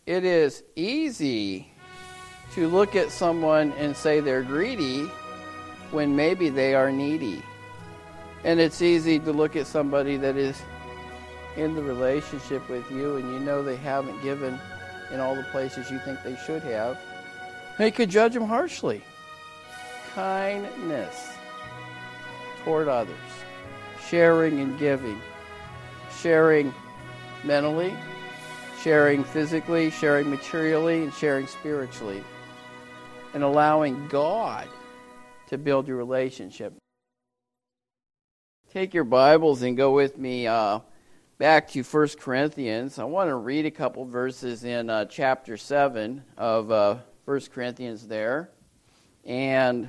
it is easy to look at someone and say they're greedy when maybe they are needy. And it's easy to look at somebody that is in the relationship with you and you know they haven't given in all the places you think they should have. And you could judge them harshly. Kindness toward others. Sharing and giving. Sharing mentally, sharing physically, sharing materially, and sharing spiritually. And allowing God to build your relationship. Take your Bibles and go with me back to 1 Corinthians. I want to read a couple verses in chapter 7 of 1 Corinthians there. And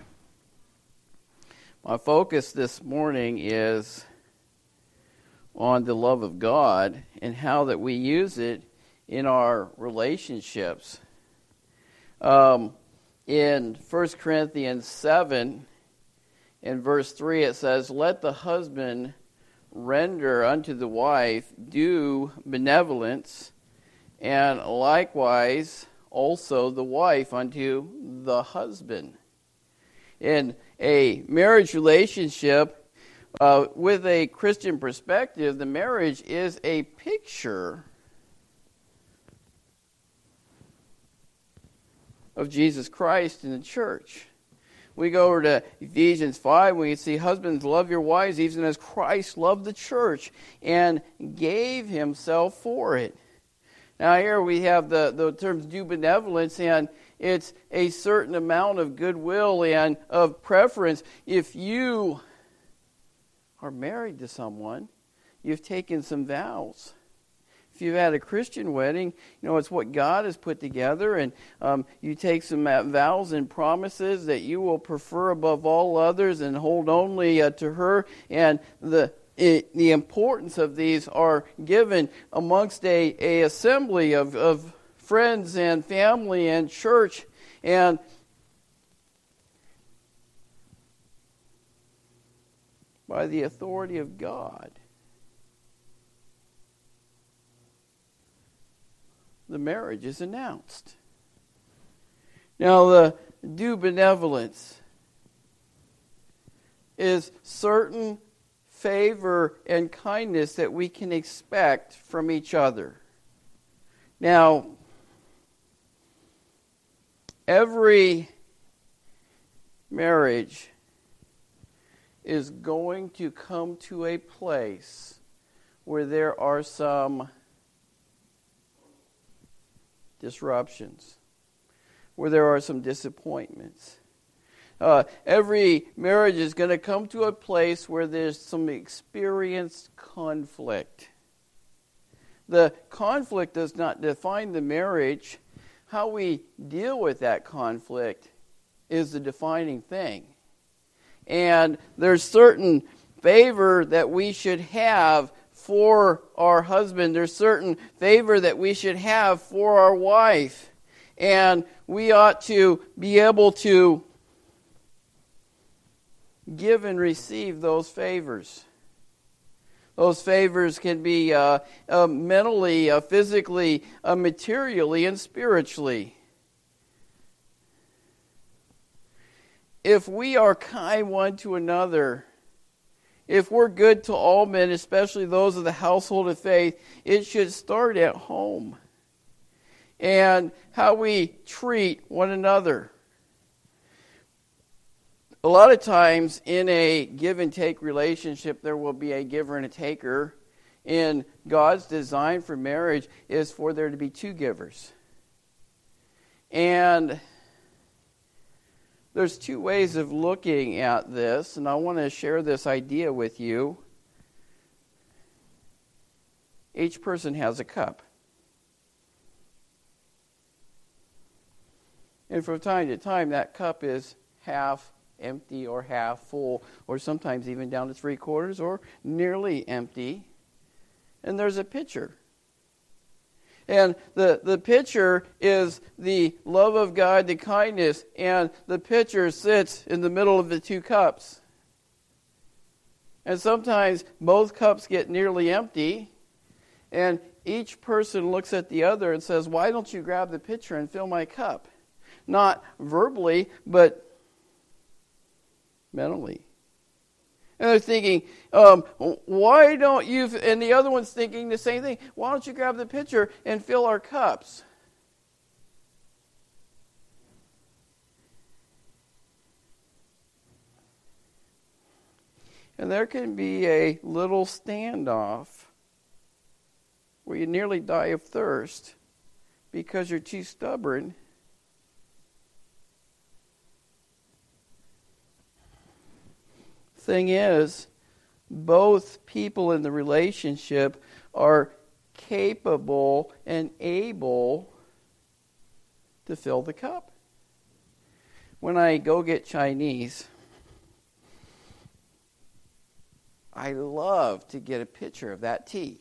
my focus this morning is on the love of God and how that we use it in our relationships. In 1 Corinthians 7, in verse 3, it says, "Let the husband render unto the wife due benevolence, and likewise also the wife unto the husband." In a marriage relationship, with a Christian perspective, the marriage is a picture of Jesus Christ in the church. We go over to Ephesians 5, we see, "Husbands, love your wives, even as Christ loved the church and gave himself for it." Now here we have the terms due benevolence, and it's a certain amount of goodwill and of preference. If you are married to someone, you've taken some vows. If you've had a Christian wedding, you know, it's what God has put together, and you take some vows and promises that you will prefer above all others and hold only to her. And the importance of these are given amongst a assembly of friends and family and church. And by the authority of God, the marriage is announced. Now, the due benevolence is certain favor and kindness that we can expect from each other. Now, every marriage is going to come to a place where there are some disruptions, where there are some disappointments. Every marriage is going to come to a place where there's some experienced conflict. The conflict does not define the marriage. How we deal with that conflict is the defining thing. And there's certain favor that we should have for our husband. There's certain favor that we should have for our wife. And we ought to be able to give and receive those favors. Those favors can be mentally, physically, materially, and spiritually. If we are kind one to another, if we're good to all men, especially those of the household of faith, it should start at home. And how we treat one another. A lot of times in a give and take relationship, there will be a giver and a taker. And God's design for marriage is for there to be two givers. And there's two ways of looking at this, and I want to share this idea with you. Each person has a cup. And from time to time, that cup is half empty or half full, or sometimes even down to 3/4 or nearly empty. And there's a pitcher. And the pitcher is the love of God, the kindness, and the pitcher sits in the middle of the two cups. And sometimes both cups get nearly empty, and each person looks at the other and says, why don't you grab the pitcher and fill my cup? Not verbally, but mentally. And they're thinking, why don't you, and the other one's thinking the same thing, why don't you grab the pitcher and fill our cups? And there can be a little standoff where you nearly die of thirst because you're too stubborn. Thing is, both people in the relationship are capable and able to fill the cup. When I go get Chinese, I love to get a picture of that tea.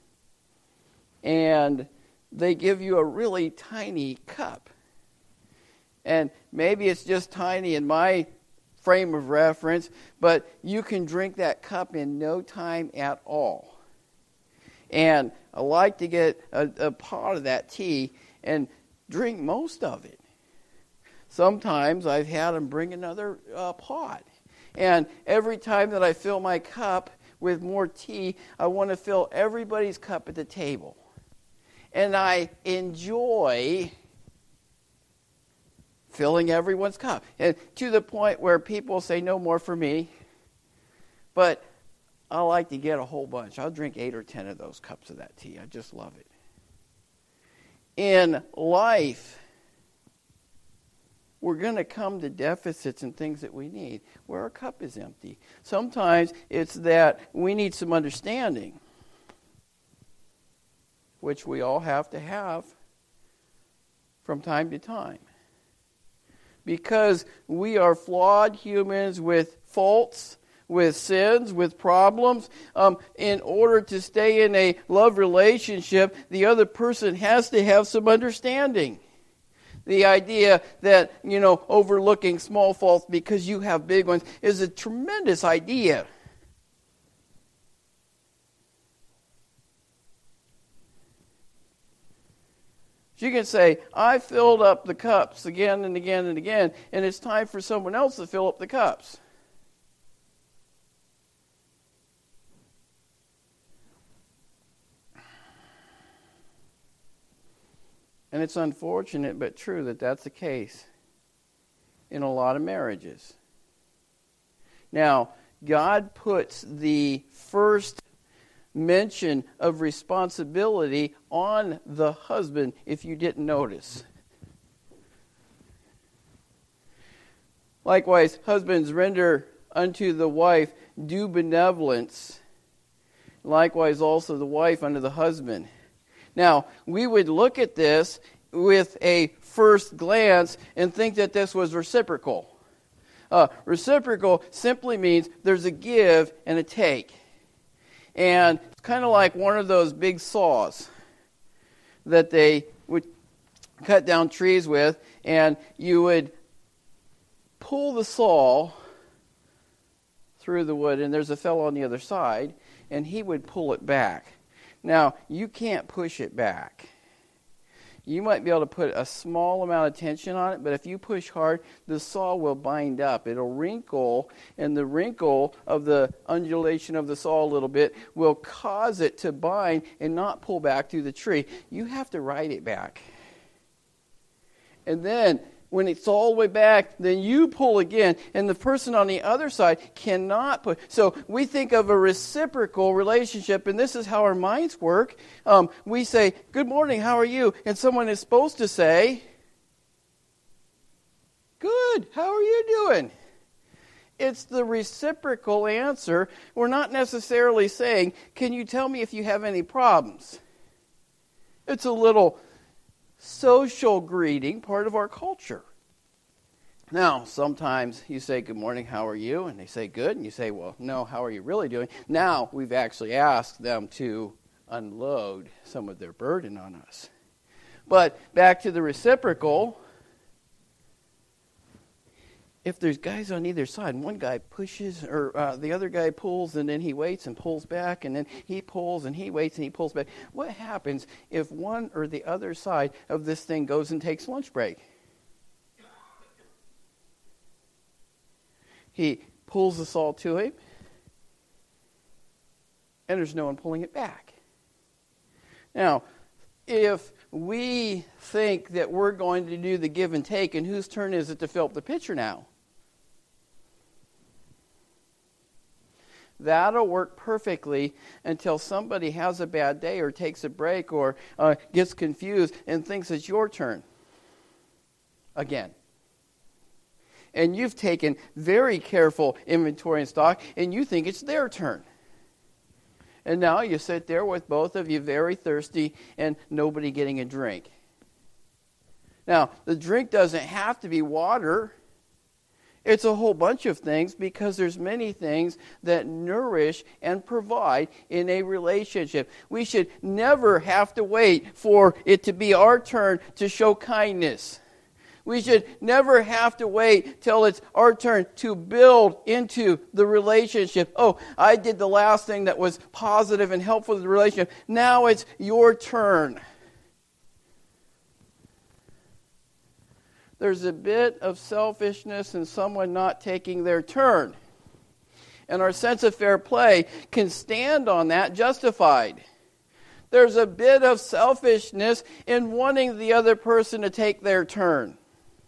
And they give you a really tiny cup. And maybe it's just tiny in my frame of reference, but you can drink that cup in no time at all. And I like to get a pot of that tea and drink most of it. Sometimes I've had them bring another pot. And every time that I fill my cup with more tea, I want to fill everybody's cup at the table. And I enjoy filling everyone's cup. And to the point where people say, no more for me. But I like to get a whole bunch. I'll drink 8 or 10 of those cups of that tea. I just love it. In life, we're going to come to deficits and things that we need where our cup is empty. Sometimes it's that we need some understanding, which we all have to have from time to time. Because we are flawed humans with faults, with sins, with problems. In order to stay in a love relationship, the other person has to have some understanding. The idea that, overlooking small faults because you have big ones is a tremendous idea. You can say, I filled up the cups again and again and again, and it's time for someone else to fill up the cups. And it's unfortunate but true that that's the case in a lot of marriages. Now, God puts the first mention of responsibility on the husband, if you didn't notice. Likewise, husbands, render unto the wife due benevolence. Likewise also the wife unto the husband. Now, we would look at this with a first glance and think that this was reciprocal. Reciprocal simply means there's a give and a take. And it's kind of like one of those big saws that they would cut down trees with, and you would pull the saw through the wood, and there's a fellow on the other side, and he would pull it back. Now, you can't push it back. You might be able to put a small amount of tension on it, but if you push hard, the saw will bind up. It'll wrinkle, and the wrinkle of the undulation of the saw a little bit will cause it to bind and not pull back through the tree. You have to ride it back. And then, when it's all the way back, then you pull again, and the person on the other side cannot push. So we think of a reciprocal relationship, and this is how our minds work. We say, good morning, how are you? And someone is supposed to say, good, how are you doing? It's the reciprocal answer. We're not necessarily saying, can you tell me if you have any problems? It's a little social greeting, part of our culture. Now, sometimes you say, good morning, how are you? And they say, good. And you say, well, no, how are you really doing? Now, we've actually asked them to unload some of their burden on us. But back to the reciprocal, if there's guys on either side, and one guy pushes, or the other guy pulls, and then he waits and pulls back, and then he pulls, and he waits, and he pulls back, what happens if one or the other side of this thing goes and takes lunch break? He pulls us all to him, and there's no one pulling it back. Now, if we think that we're going to do the give and take, and whose turn is it to fill up the pitcher now? That'll work perfectly until somebody has a bad day or takes a break or gets confused and thinks it's your turn again. And you've taken very careful inventory and stock, and you think it's their turn. And now you sit there with both of you very thirsty and nobody getting a drink. Now, the drink doesn't have to be water. It's a whole bunch of things, because there's many things that nourish and provide in a relationship. We should never have to wait for it to be our turn to show kindness. We should never have to wait till it's our turn to build into the relationship. Oh, I did the last thing that was positive and helpful to the relationship. Now it's your turn. There's a bit of selfishness in someone not taking their turn. And our sense of fair play can stand on that justified. There's a bit of selfishness in wanting the other person to take their turn.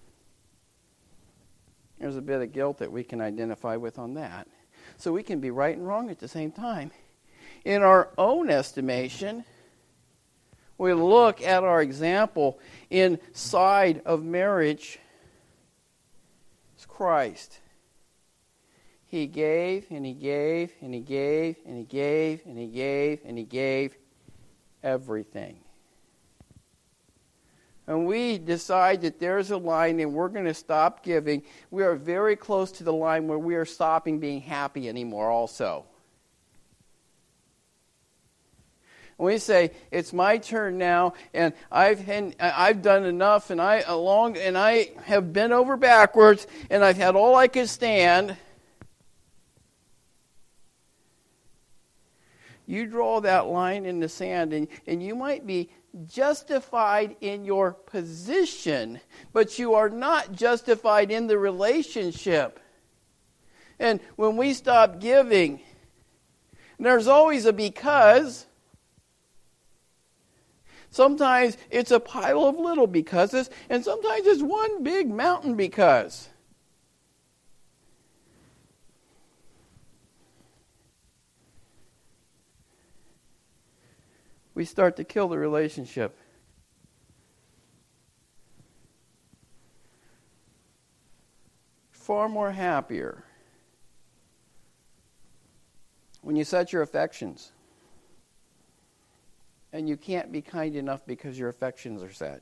There's a bit of guilt that we can identify with on that. So we can be right and wrong at the same time. In our own estimation, we look at our example inside of marriage. It's Christ. He gave, and he gave, and he gave, and he gave, and he gave, and he gave everything. And we decide that there's a line and we're going to stop giving, we are very close to the line where we are stopping being happy anymore also. And we say, it's my turn now, and I've done enough, and I have bent over backwards, and I've had all I could stand. You draw that line in the sand, and you might be justified in your position, but you are not justified in the relationship. And when we stop giving, there's always a because. Sometimes it's a pile of little becauses, and sometimes it's one big mountain because. We start to kill the relationship. Far more happier when you set your affections and you can't be kind enough because your affections are set.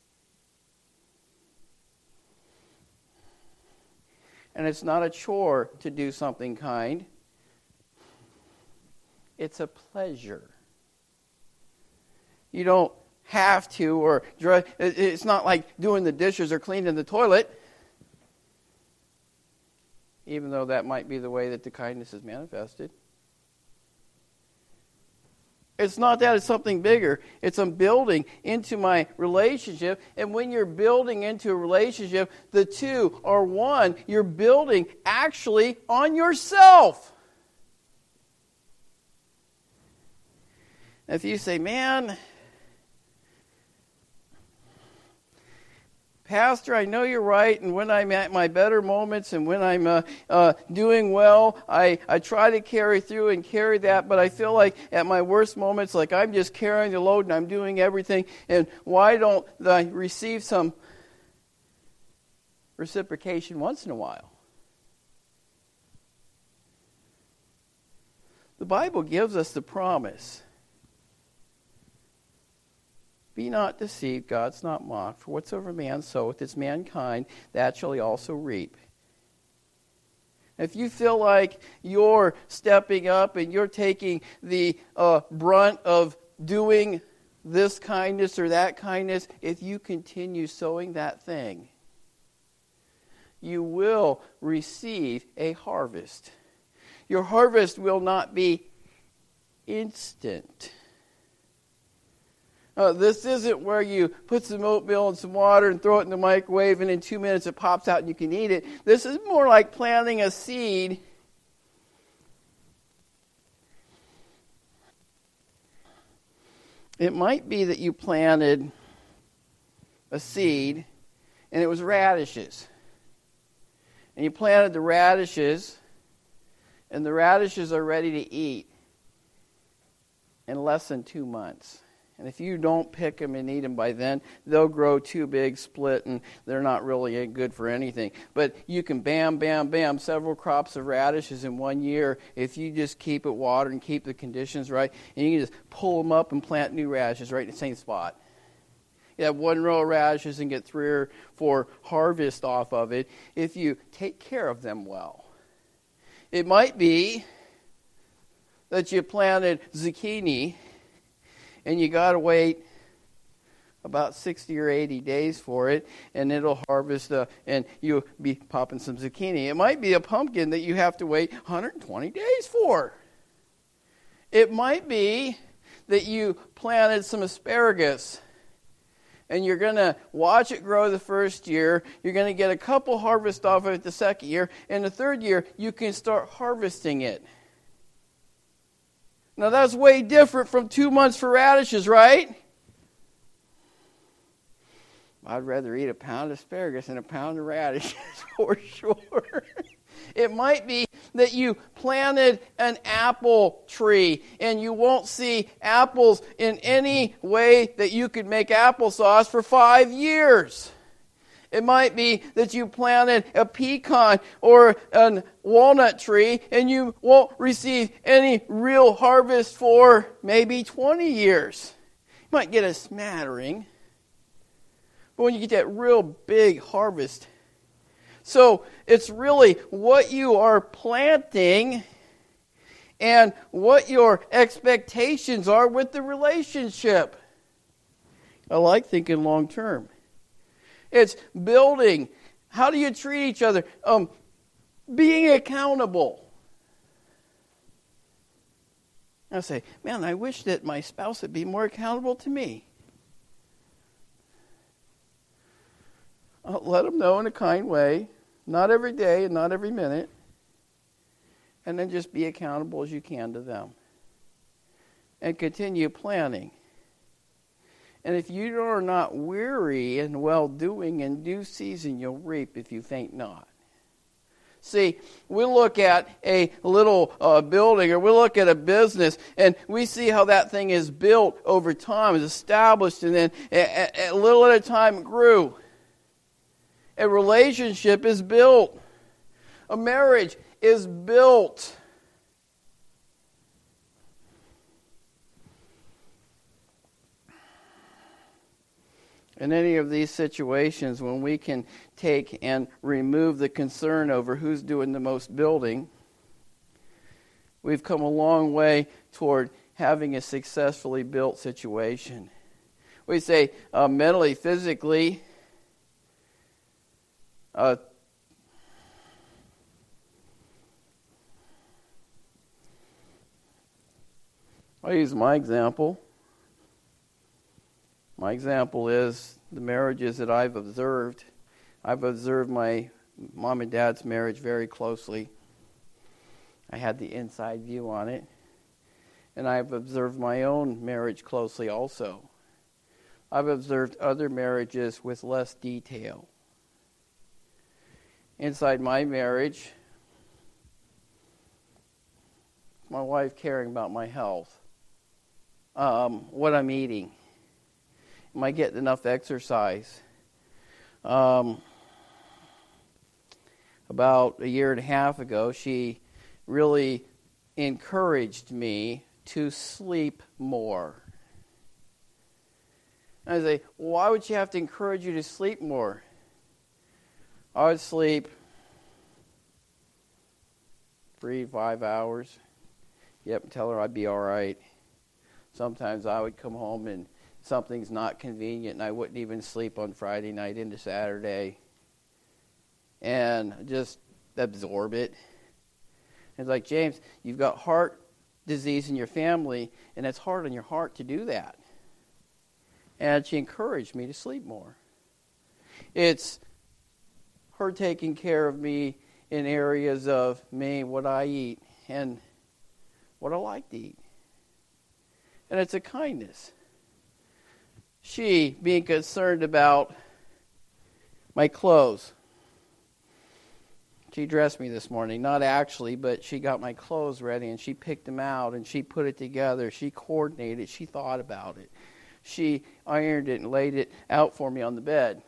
And it's not a chore to do something kind. It's a pleasure. You don't have to, or it's not like doing the dishes or cleaning the toilet, even though that might be the way that the kindness is manifested. It's not that, it's something bigger. It's I'm building into my relationship, and when you're building into a relationship, the two are one. You're building actually on yourself. If you say, man, Pastor, I know you're right, and when I'm at my better moments and when I'm doing well, I try to carry through and carry that, but I feel like at my worst moments, like I'm just carrying the load and I'm doing everything, and why don't I receive some reciprocation once in a while? The Bible gives us the promise. Be not deceived, God's not mocked. For whatsoever man soweth, it's mankind, that shall he also reap. If you feel like you're stepping up and you're taking the brunt of doing this kindness or that kindness, if you continue sowing that thing, you will receive a harvest. Your harvest will not be instant. This isn't where you put some oatmeal and some water and throw it in the microwave and in 2 minutes it pops out and you can eat it. This is more like planting a seed. It might be that you planted a seed and it was radishes. And you planted the radishes and the radishes are ready to eat in less than 2 months. And if you don't pick them and eat them by then, they'll grow too big, split, and they're not really good for anything. But you can bam, several crops of radishes in 1 year if you just keep it watered and keep the conditions right. And you can just pull them up and plant new radishes right in the same spot. You have 1 row of radishes and get 3 or 4 harvests off of it if you take care of them well. It might be that you planted zucchini and you got to wait about 60 or 80 days for it, and it'll harvest, and you'll be popping some zucchini. It might be a pumpkin that you have to wait 120 days for. It might be that you planted some asparagus, and you're going to watch it grow the first year. You're going to get a couple harvests off of it the second year, and the third year, you can start harvesting it. Now, that's way different from 2 months for radishes, right? I'd rather eat a pound of asparagus than a pound of radishes, for sure. It might be that you planted an apple tree and you won't see apples in any way that you could make applesauce for 5 years. It might be that you planted a pecan or a walnut tree and you won't receive any real harvest for maybe 20 years. You might get a smattering, but when you get that real big harvest. So it's really what you are planting and what your expectations are with the relationship. I like thinking long term. It's building. How do you treat each other? Being accountable. I say, man, I wish that my spouse would be more accountable to me. I'll let them know in a kind way, not every day and not every minute, and then just be accountable as you can to them. And continue planning. And if you are not weary in well-doing, in due season you'll reap if you faint not. See, we look at a little building or we look at a business and we see how that thing is built over time, is established, and then a little at a time it grew. A relationship is built. A marriage is built. In any of these situations, when we can take and remove the concern over who's doing the most building, we've come a long way toward having a successfully built situation. We say mentally, physically, I'll use my example. My example is the marriages that I've observed. I've observed my mom and dad's marriage very closely. I had the inside view on it. And I've observed my own marriage closely also. I've observed other marriages with less detail. Inside my marriage, my wife caring about my health, what I'm eating. Am I getting enough exercise? About a year and a half ago, she really encouraged me to sleep more. And I say, why would she have to encourage you to sleep more? I would sleep 3-5 hours. Yep, tell her I'd be all right. Sometimes I would come home and something's not convenient, and I wouldn't even sleep on Friday night into Saturday. and just absorb it. It's like, James, you've got heart disease in your family, and it's hard on your heart to do that. And she encouraged me to sleep more. It's her taking care of me in areas of me, what I eat, and what I like to eat. And it's a kindness. She being concerned about my clothes. She dressed me this morning, not actually, but she got my clothes ready and she picked them out and she put it together. She coordinated, she thought about it. She ironed it and laid it out for me on the bed.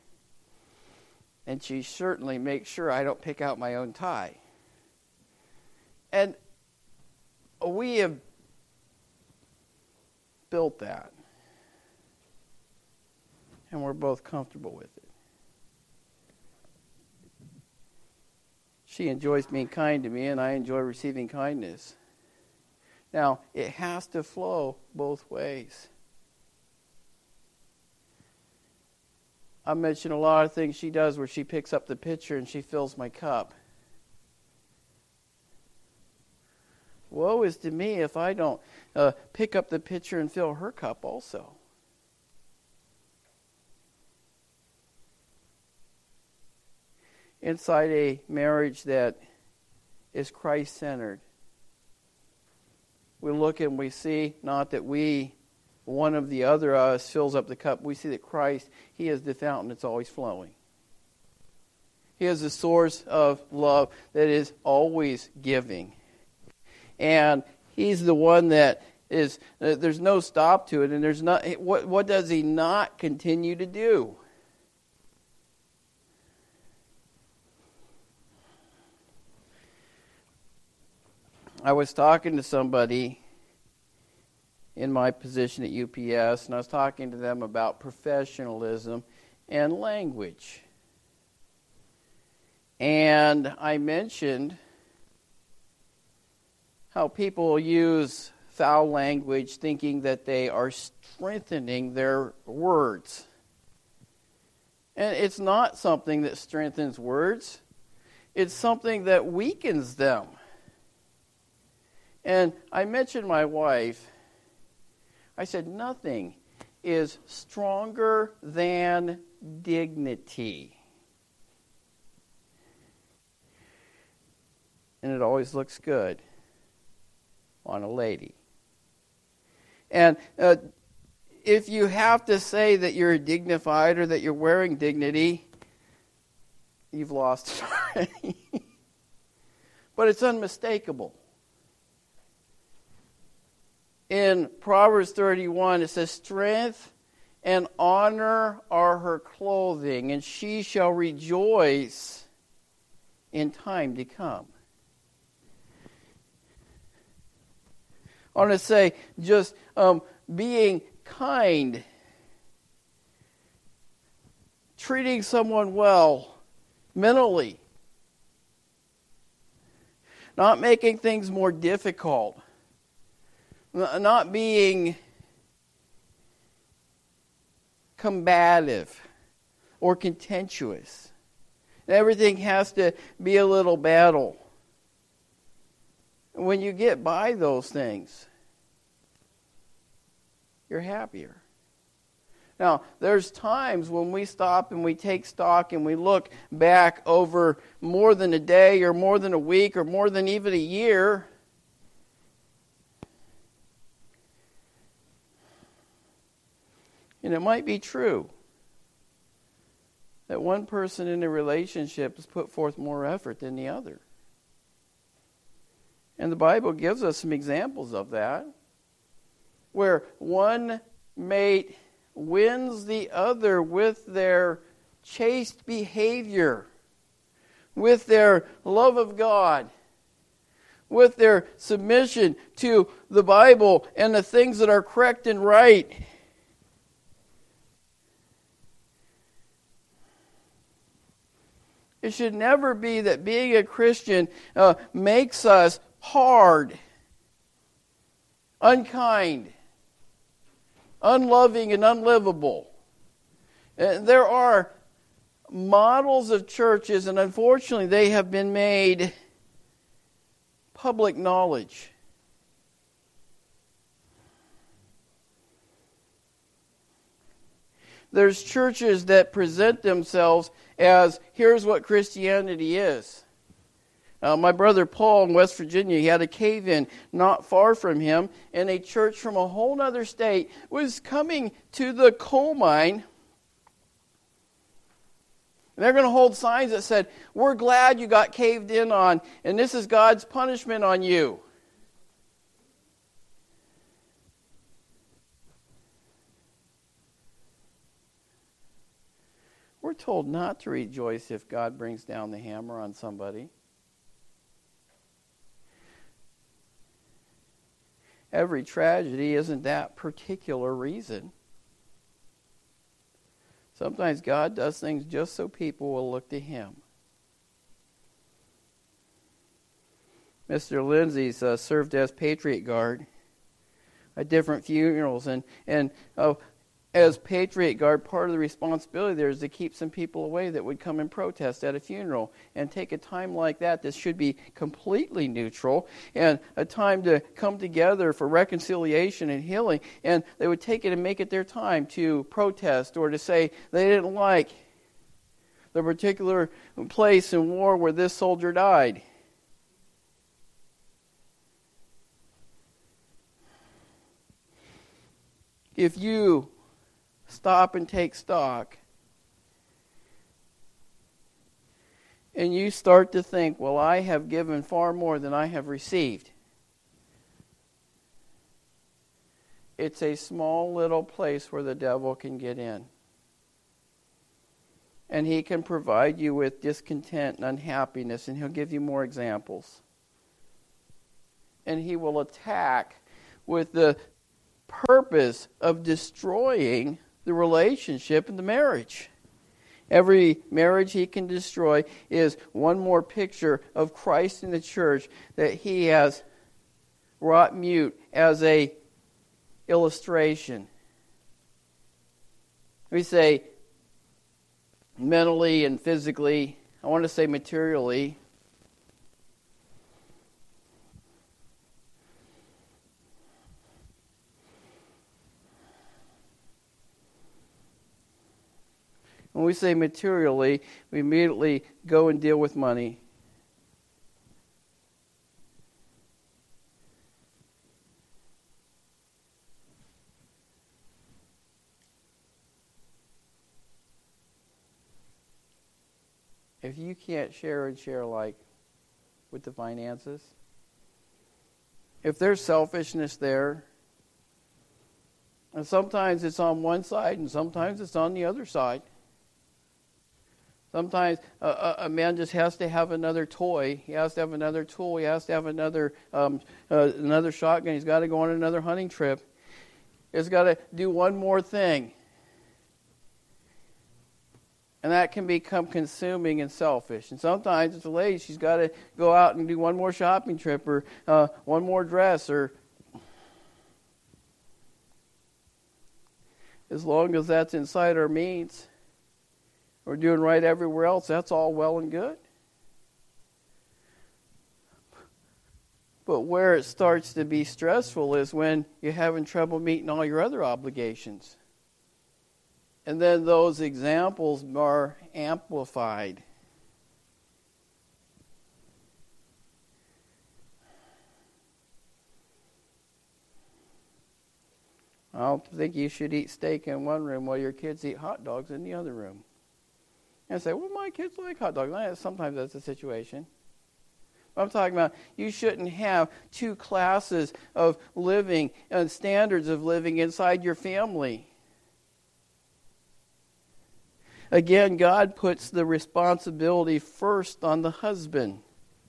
And she certainly makes sure I don't pick out my own tie. And we have built that. And we're both comfortable with it. She enjoys being kind to me, and I enjoy receiving kindness. Now, it has to flow both ways. I mentioned a lot of things she does where she picks up the pitcher and she fills my cup. Woe is to me if I don't pick up the pitcher and fill her cup also. Inside a marriage that is Christ-centered, we look and we see not that one of the other us fills up the cup. We see that Christ, He is the fountain that's always flowing. He is the source of love that is always giving. And He's the one that is, there's no stop to it, and there's not, what does He not continue to do? I was talking to somebody in my position at UPS, and I was talking to them about professionalism and language. And I mentioned how people use foul language thinking that they are strengthening their words. And it's not something that strengthens words. It's something that weakens them. And I mentioned my wife. I said, nothing is stronger than dignity. And it always looks good on a lady. And if you have to say that you're dignified or that you're wearing dignity, you've lost it already. But it's unmistakable. In Proverbs 31, it says, strength and honor are her clothing, and she shall rejoice in time to come. I want to say just being kind, treating someone well mentally, not making things more difficult, not being combative or contentious. Everything has to be a little battle. When you get by those things, you're happier. Now, there's times when we stop and we take stock and we look back over more than a day or more than a week or more than even a year. And it might be true that one person in a relationship has put forth more effort than the other. And the Bible gives us some examples of that, where one mate wins the other with their chaste behavior, with their love of God, with their submission to the Bible and the things that are correct and right. It should never be that being a Christian makes us hard, unkind, unloving, and unlivable. There are models of churches, and unfortunately they have been made public knowledge. There's churches that present themselves as, here's what Christianity is. My brother Paul in West Virginia, he had a cave-in not far from him, and a church from a whole other state was coming to the coal mine. And they're going to hold signs that said, we're glad you got caved in on, and this is God's punishment on you. We're told not to rejoice if God brings down the hammer on somebody. Every tragedy isn't that particular reason. Sometimes God does things just so people will look to Him. Mr. Lindsay's served as Patriot Guard at different funerals, and as Patriot Guard, part of the responsibility there is to keep some people away that would come and protest at a funeral, and take a time like that should be completely neutral, and a time to come together for reconciliation and healing, and they would take it and make it their time to protest or to say they didn't like the particular place in war where this soldier died. If you stop and take stock, and you start to think, well, I have given far more than I have received. It's a small little place where the devil can get in. And he can provide you with discontent and unhappiness, and he'll give you more examples. And he will attack with the purpose of destroying the relationship in the marriage. Every marriage he can destroy is one more picture of Christ in the church that he has wrought mute as a illustration. We say mentally and physically, I want to say materially. When we say materially, we immediately go and deal with money. If you can't share and share alike with the finances, if there's selfishness there, and sometimes it's on one side and sometimes it's on the other side. Sometimes a man just has to have another toy. He has to have another tool. He has to have another shotgun. He's got to go on another hunting trip. He's got to do one more thing. And that can become consuming and selfish. And sometimes it's a lady, she's got to go out and do one more shopping trip or one more dress. Or as long as that's inside our means, we're doing right everywhere else, that's all well and good. But where it starts to be stressful is when you're having trouble meeting all your other obligations. And then those examples are amplified. I don't think you should eat steak in one room while your kids eat hot dogs in the other room. And I say, well, my kids like hot dogs. Sometimes that's the situation. I'm talking about you shouldn't have two classes of living and standards of living inside your family. Again, God puts the responsibility first on the husband.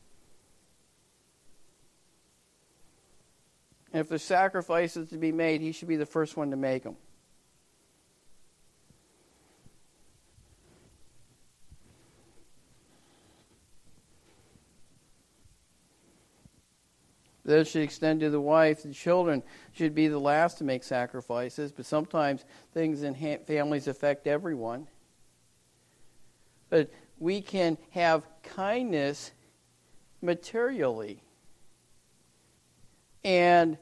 And if there's sacrifices to be made, he should be the first one to make them. That should extend to the wife. The children should be the last to make sacrifices, but sometimes things in families affect everyone. but we can have kindness materially. And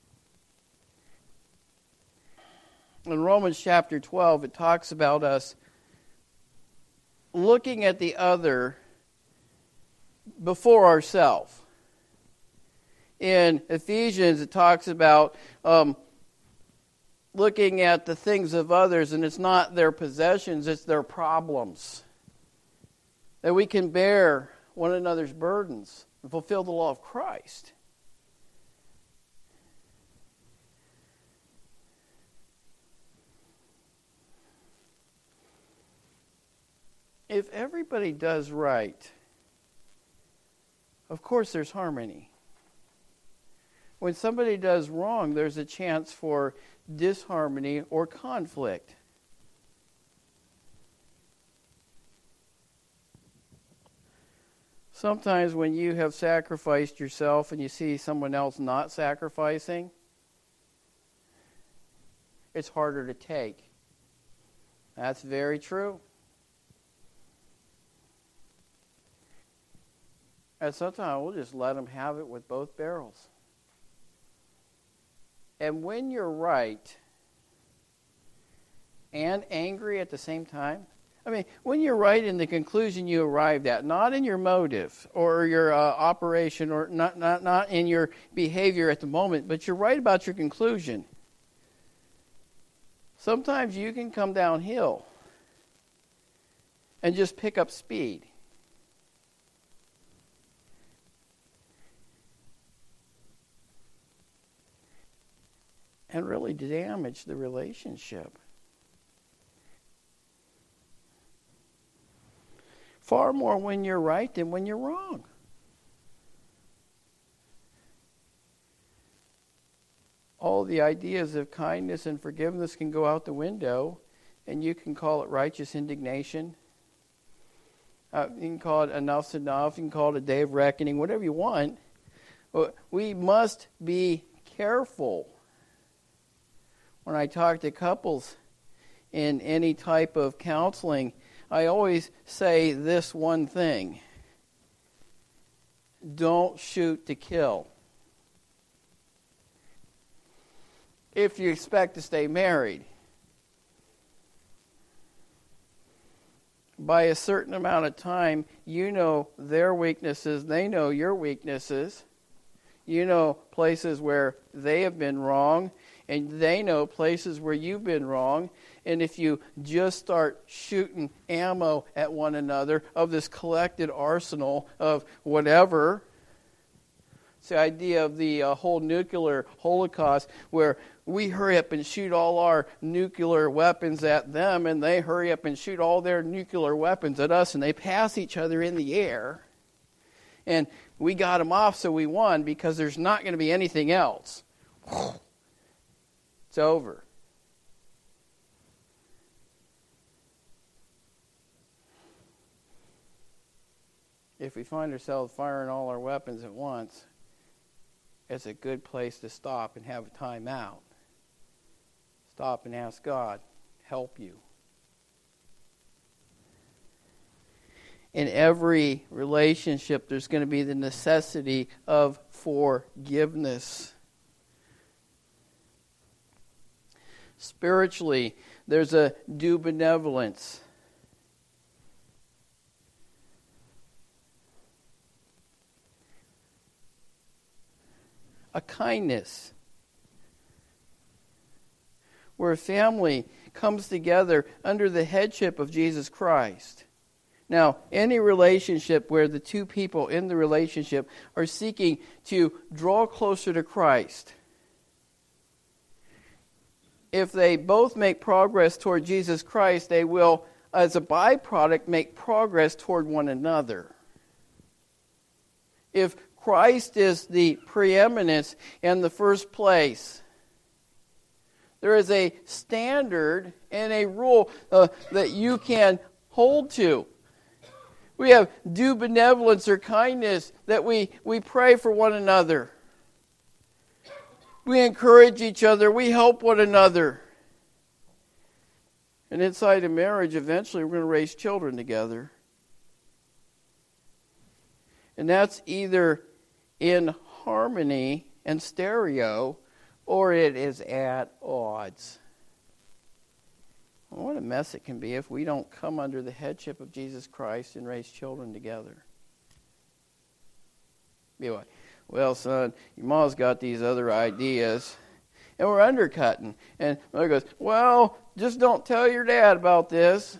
in Romans chapter 12, it talks about us looking at the other before ourselves. In Ephesians, it talks about looking at the things of others, and it's not their possessions, it's their problems. That we can bear one another's burdens and fulfill the law of Christ. If everybody does right, of course there's harmony. When somebody does wrong, there's a chance for disharmony or conflict. Sometimes when you have sacrificed yourself and you see someone else not sacrificing, it's harder to take. That's very true. And sometimes we'll just let them have it with both barrels. And when you're right and angry at the same time, when you're right in the conclusion you arrived at, not in your motive or your operation or not in your behavior at the moment, but you're right about your conclusion. Sometimes you can come downhill and just pick up speed. And really damage the relationship. Far more when you're right than when you're wrong. All the ideas of kindness and forgiveness can go out the window, and you can call it righteous indignation. You can call it enough's enough. You can call it a day of reckoning, whatever you want. But we must be careful. When I talk to couples in any type of counseling, I always say this one thing. Don't shoot to kill. If you expect to stay married, by a certain amount of time, you know their weaknesses, they know your weaknesses. You know places where they have been wrong, and they know places where you've been wrong. And if you just start shooting ammo at one another of this collected arsenal of whatever, it's the idea of the whole nuclear holocaust where we hurry up and shoot all our nuclear weapons at them, and they hurry up and shoot all their nuclear weapons at us, and they pass each other in the air. And we got them off, so we won, because there's not going to be anything else. It's over. If we find ourselves firing all our weapons at once, it's a good place to stop and have a time out. Stop and ask God to help you. In every relationship, there's going to be the necessity of forgiveness. Spiritually, there's a due benevolence. A kindness. Where a family comes together under the headship of Jesus Christ. Now, any relationship where the two people in the relationship are seeking to draw closer to Christ, if they both make progress toward Jesus Christ, they will, as a byproduct, make progress toward one another. If Christ is the preeminence and the first place, there is a standard and a rule that you can hold to. We have due benevolence or kindness that we pray for one another. We encourage each other. We help one another. And inside a marriage, eventually we're going to raise children together. And that's either in harmony and stereo, or it is at odds. What a mess it can be if we don't come under the headship of Jesus Christ and raise children together. Be like, well, son, your mom's got these other ideas, and we're undercutting. And mother goes, well, just don't tell your dad about this.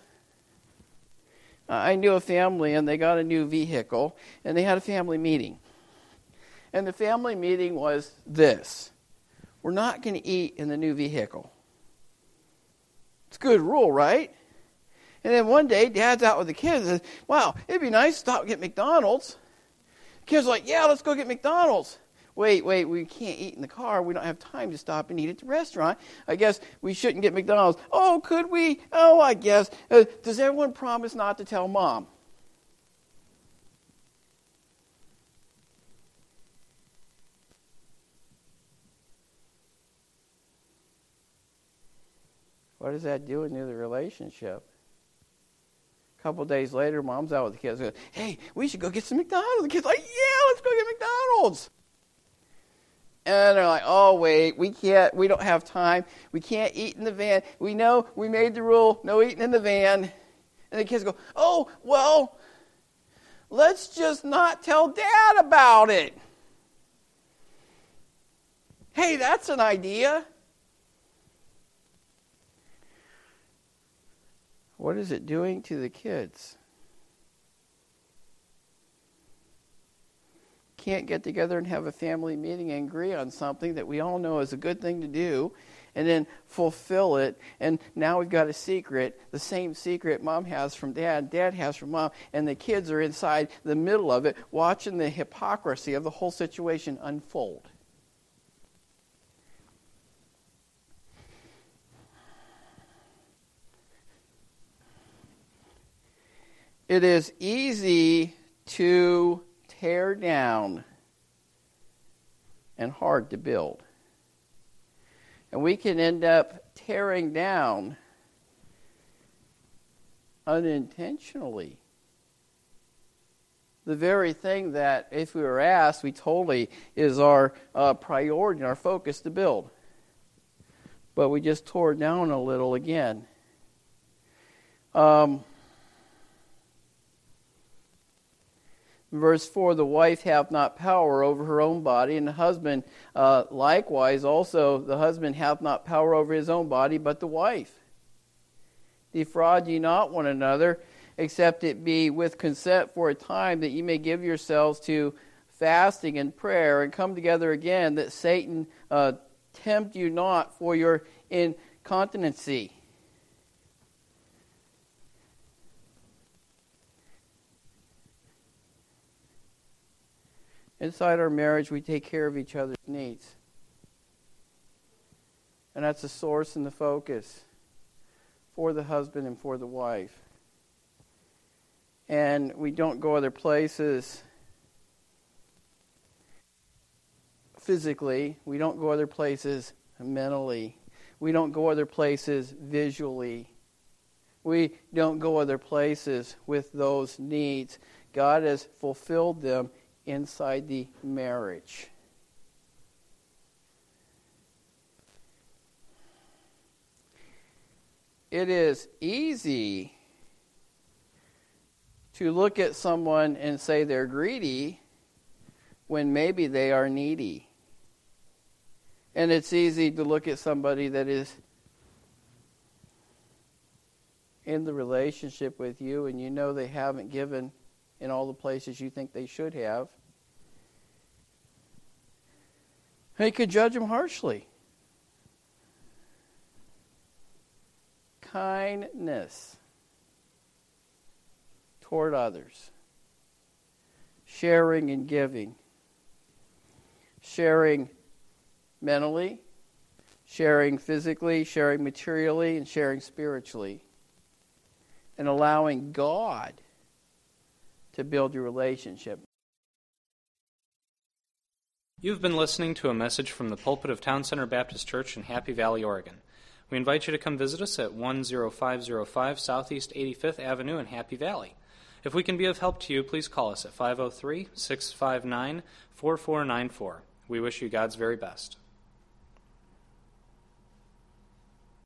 I knew a family, and they got a new vehicle, and they had a family meeting. And the family meeting was this: we're not going to eat in the new vehicle. It's a good rule, right? And then one day, Dad's out with the kids and says, wow, it'd be nice to stop and get McDonald's. The kids are like, yeah, let's go get McDonald's. Wait, we can't eat in the car. We don't have time to stop and eat at the restaurant. I guess we shouldn't get McDonald's. Oh, could we? Oh, I guess. Does everyone promise not to tell Mom? What is that doing to the relationship? A couple days later, Mom's out with the kids. Goes, hey, we should go get some McDonald's. The kids are like, yeah, let's go get McDonald's. And they're like, oh, wait, we can't. We don't have time. We can't eat in the van. We know we made the rule, no eating in the van. And the kids go, oh, well, let's just not tell Dad about it. Hey, that's an idea. What is it doing to the kids? Can't get together and have a family meeting and agree on something that we all know is a good thing to do, and then fulfill it. And now we've got a secret, the same secret Mom has from Dad, Dad has from Mom, and the kids are inside the middle of it, watching the hypocrisy of the whole situation unfold. It is easy to tear down and hard to build. And we can end up tearing down unintentionally the very thing that, if we were asked, we totally is our priority and our focus to build. But we just tore down a little again. Verse 4, the wife hath not power over her own body, and the husband likewise also, the husband hath not power over his own body, but the wife. Defraud ye not one another, except it be with consent for a time, that ye may give yourselves to fasting and prayer, and come together again, that Satan tempt you not for your incontinency. Inside our marriage, we take care of each other's needs. And that's the source and the focus for the husband and for the wife. And we don't go other places physically. We don't go other places mentally. We don't go other places visually. We don't go other places with those needs. God has fulfilled them inside the marriage. It is easy to look at someone and say they're greedy when maybe they are needy. And it's easy to look at somebody that is in the relationship with you and you know they haven't given in all the places you think they should have. And you could judge them harshly. Kindness toward others. Sharing and giving. Sharing mentally, sharing physically, sharing materially, and sharing spiritually. And allowing God to build your relationship. You've been listening to a message from the pulpit of Town Center Baptist Church in Happy Valley, Oregon. We invite you to come visit us at 10505 Southeast 85th Avenue in Happy Valley. If we can be of help to you, please call us at 503-659-4494. We wish you God's very best.